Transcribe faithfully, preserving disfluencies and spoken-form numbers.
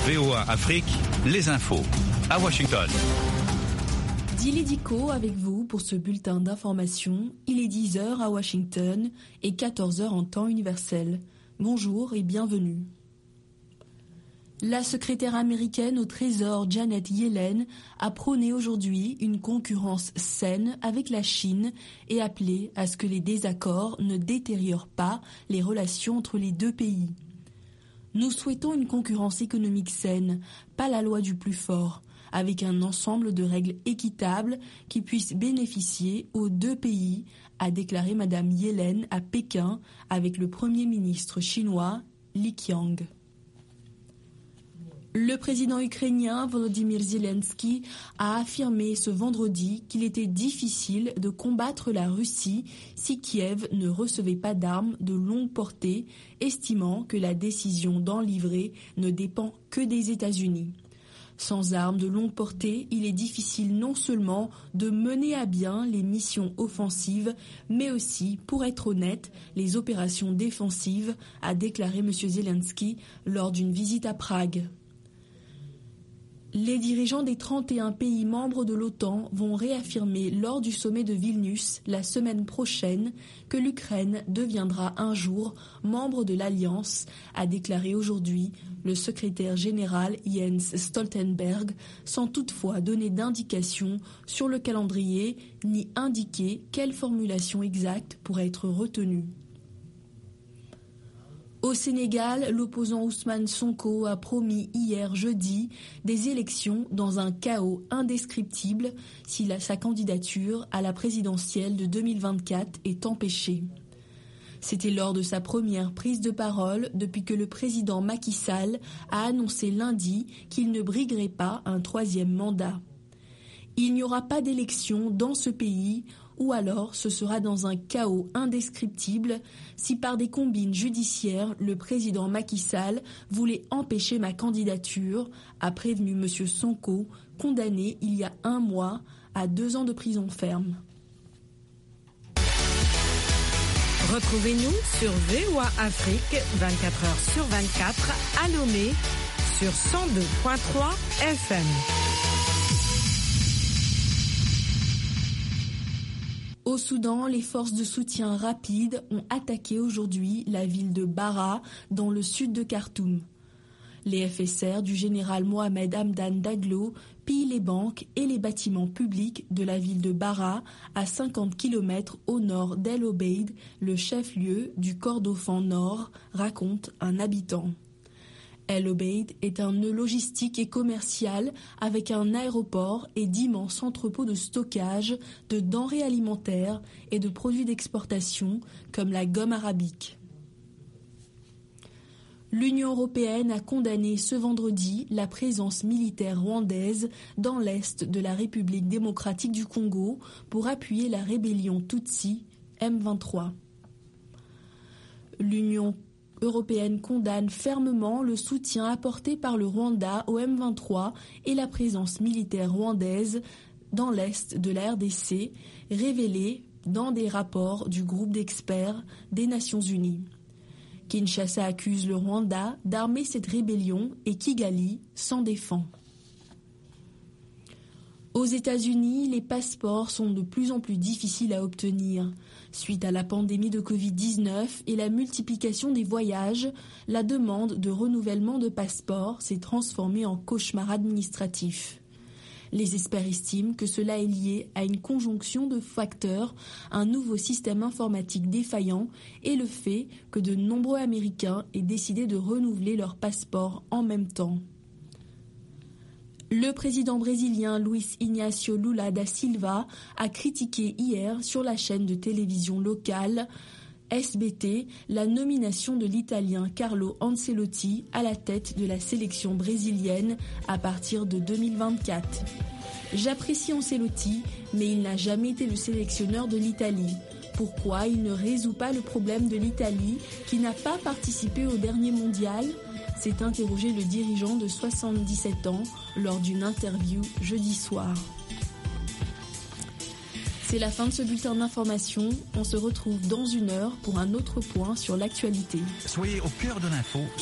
V O A Afrique, les infos à Washington. Dili Diko avec vous pour ce bulletin d'information. Il est dix heures à Washington et quatorze heures en temps universel. Bonjour et bienvenue. La secrétaire américaine au Trésor Janet Yellen a prôné aujourd'hui une concurrence saine avec la Chine et appelé à ce que les désaccords ne détériorent pas les relations entre les deux pays. Nous souhaitons une concurrence économique saine, pas la loi du plus fort, avec un ensemble de règles équitables qui puissent bénéficier aux deux pays, a déclaré Madame Yellen à Pékin avec le Premier ministre chinois Li Qiang. Le président ukrainien Volodymyr Zelensky a affirmé ce vendredi qu'il était difficile de combattre la Russie si Kiev ne recevait pas d'armes de longue portée, estimant que la décision d'en livrer ne dépend que des États-Unis. Sans armes de longue portée, il est difficile non seulement de mener à bien les missions offensives, mais aussi, pour être honnête, les opérations défensives, a déclaré M. Zelensky lors d'une visite à Prague. Les dirigeants des trente et un pays membres de l'OTAN vont réaffirmer lors du sommet de Vilnius la semaine prochaine que l'Ukraine deviendra un jour membre de l'Alliance, a déclaré aujourd'hui le secrétaire général Jens Stoltenberg, sans toutefois donner d'indication sur le calendrier ni indiquer quelle formulation exacte pourrait être retenue. Au Sénégal, l'opposant Ousmane Sonko a promis hier jeudi des élections dans un chaos indescriptible si la, sa candidature à la présidentielle de deux mille vingt-quatre est empêchée. C'était lors de sa première prise de parole depuis que le président Macky Sall a annoncé lundi qu'il ne briguerait pas un troisième mandat. Il n'y aura pas d'élection dans ce pays, ou alors ce sera dans un chaos indescriptible si par des combines judiciaires le président Macky Sall voulait empêcher ma candidature, a prévenu M. Sonko, condamné il y a un mois à deux ans de prison ferme. Retrouvez-nous sur V O A Afrique vingt-quatre heures sur vingt-quatre à Lomé sur cent deux virgule trois F M. Au Soudan, les forces de soutien rapide ont attaqué aujourd'hui la ville de Bara, dans le sud de Khartoum. Les F S R du général Mohamed Hamdan Daglo pillent les banques et les bâtiments publics de la ville de Bara, à cinquante kilomètres au nord d'El Obeid, le chef-lieu du Kordofan Nord, raconte un habitant. El Obeid est un nœud logistique et commercial avec un aéroport et d'immenses entrepôts de stockage de denrées alimentaires et de produits d'exportation comme la gomme arabique. L'Union européenne a condamné ce vendredi la présence militaire rwandaise dans l'est de la République démocratique du Congo pour appuyer la rébellion Tutsi M vingt-trois. L'Union européenne condamne fermement le soutien apporté par le Rwanda au M vingt-trois et la présence militaire rwandaise dans l'est de la R D C, révélée dans des rapports du groupe d'experts des Nations Unies. Kinshasa accuse le Rwanda d'armer cette rébellion et Kigali s'en défend. Aux États-Unis, les passeports sont de plus en plus difficiles à obtenir. Suite à la pandémie de covid dix-neuf et la multiplication des voyages, la demande de renouvellement de passeports s'est transformée en cauchemar administratif. Les experts estiment que cela est lié à une conjonction de facteurs, un nouveau système informatique défaillant et le fait que de nombreux Américains aient décidé de renouveler leur passeport en même temps. Le président brésilien Luiz Inácio Lula da Silva a critiqué hier sur la chaîne de télévision locale S B T la nomination de l'Italien Carlo Ancelotti à la tête de la sélection brésilienne à partir de deux mille vingt-quatre. J'apprécie Ancelotti, mais il n'a jamais été le sélectionneur de l'Italie. Pourquoi il ne résout pas le problème de l'Italie qui n'a pas participé au dernier mondial ? S'est interrogé le dirigeant de soixante-dix-sept ans lors d'une interview jeudi soir. C'est la fin de ce bulletin d'information. On se retrouve dans une heure pour un autre point sur l'actualité. Soyez au cœur de l'info.